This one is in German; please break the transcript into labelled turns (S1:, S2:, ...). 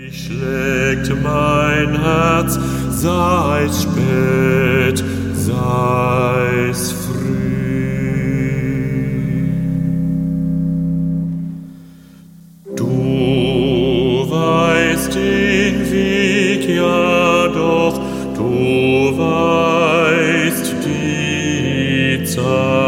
S1: Schlägt mein Herz, sei's spät, sei's früh. Du weißt den Weg ja doch, du weißt die Zeit.